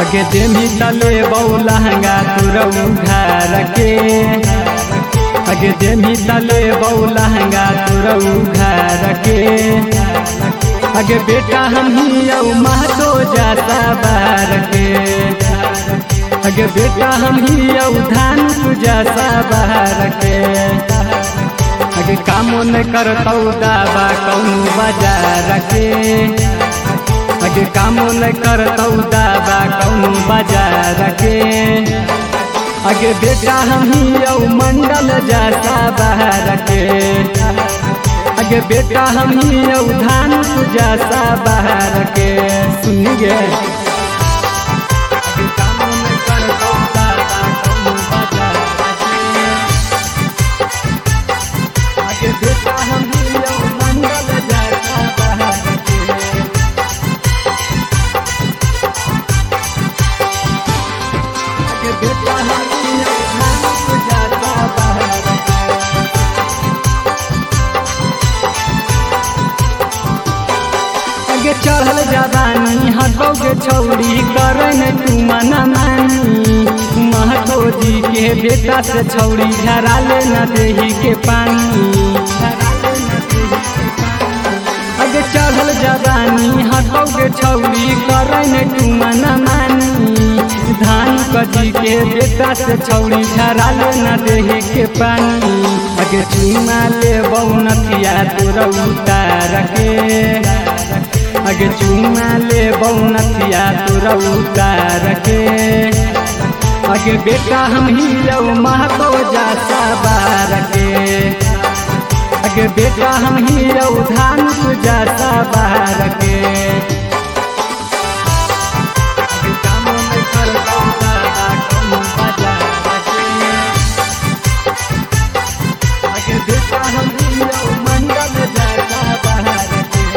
आगे देमी तले बहु लहंगा तुरऊ घर के आगे देमी तले बहु लहंगा तुरऊ घर के आगे बेटा हम ही औ महतो जाता बार के आगे बेटा हम ही औ धान जाता बार के आगे कामों न करतौ दावा कौन बाजार के आगे कामों न करतौ दावा कौन बाजार के आगे बेटा हम ही औ मंडल जाता बाहर के आगे बेटा हम ही औ धान जाता बाहर के सुनिए चढ़ल जवानी हटौ के छौड़ी करन तू मना मानी महतो जी के बेटा से छौड़ी झरा ले न देही के पानी अगे चढ़ल जवानी हटौ के छौड़ी करन तू मना मानी धान कजी के बेटा से छौड़ी झरा ले न देही के पानी अगे चुमा ले बहु नथिया तोरा उतार के आगे चुमा ले बहु नथिया तोरा उतार के आगे बेटा हम ही औ महतो जाता बार के आगे बेटा हम ही औ धान जाता बार के आगे बेटा हम ही औ मंडल जाता बाहर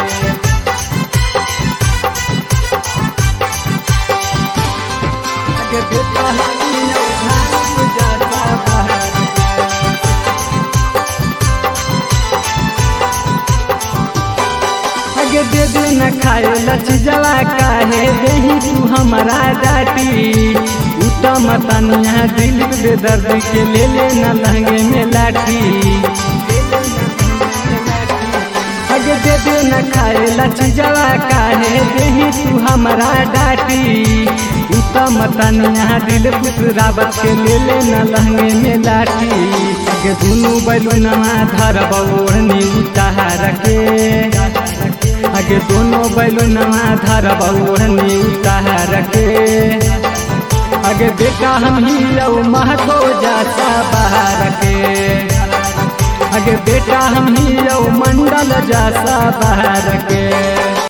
आगे दे दे न खाए लचजवा काहे देही तू हमारा डाटी उत्तम तनिया दिल बेदर्द के ले ले न लहंगे में लाठी आगे दे दे न खाए लचजवा काहे देही तू हमारा डाटी उत्तम तनिया दिल पुतरावत के ले ले न लहंगे में लाठी आगे दुनू बैलुनवा धरब ओढ़नी उतार के आगे दोनों बैलुनवा धरब ओढ़नी उतार के आगे बेटा हम ही औ महतो जाता बाहर के आगे बेटा हम ही औ मंडल जाता बाहर के।